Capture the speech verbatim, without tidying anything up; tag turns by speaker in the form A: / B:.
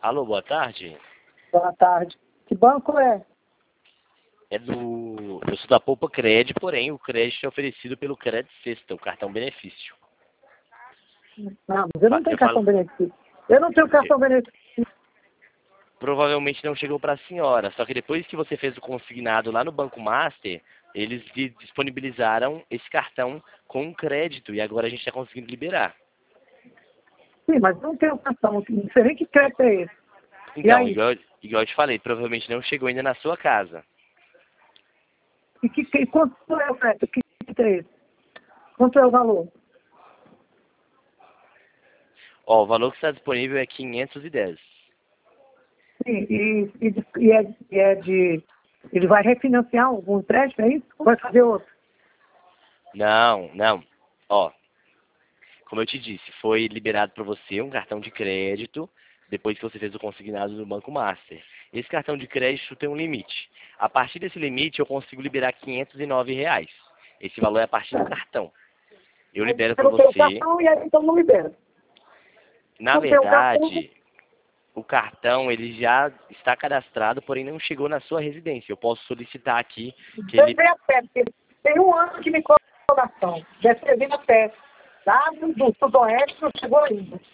A: Alô, boa tarde.
B: Boa tarde. Que banco é?
A: É do... Eu sou da Poupa Cred, porém o crédito é oferecido pelo Cred Sexta, o cartão benefício.
B: Não, mas eu não
A: Fa-
B: tenho
A: eu
B: cartão
A: falo-
B: benefício. Eu não tenho cartão benefício.
A: Provavelmente não chegou para a senhora, só que depois que você fez o consignado lá no Banco Master, eles lhe disponibilizaram esse cartão com crédito e agora a gente está conseguindo liberar.
B: Sim, mas não tenho cartão. Não sei nem que crédito é esse. E
A: Então,
B: aí?
A: igual, igual eu te falei, provavelmente não chegou ainda na sua casa.
B: E que, que, quanto é o crédito? Que crédito é esse? Quanto é o valor?
A: Ó, o valor que está disponível é quinhentos e dez.
B: Sim, e, e, de- e, é, e é de... Ele vai refinanciar algum empréstimo, é isso? Ou vai fazer outro?
A: Não, não. Ó, como eu te disse, foi liberado para você um cartão de crédito depois que você fez o consignado no Banco Master. Esse cartão de crédito tem um limite. A partir desse limite, eu consigo liberar quinhentos e nove reais. Esse valor é a partir do cartão. Eu
B: Aí
A: libero
B: eu
A: para
B: não tenho
A: você.
B: cartão e aí então não libera.
A: Na
B: Não tenho cartão.
A: verdade, o cartão ele já está cadastrado, porém não chegou na sua residência. Eu posso solicitar aqui que
B: Deve
A: ele...
B: ver a pé, porque tem um ano que me cobra a cartão. Deve ter vindo a pé. Lá do, do sudoeste não chegou ainda.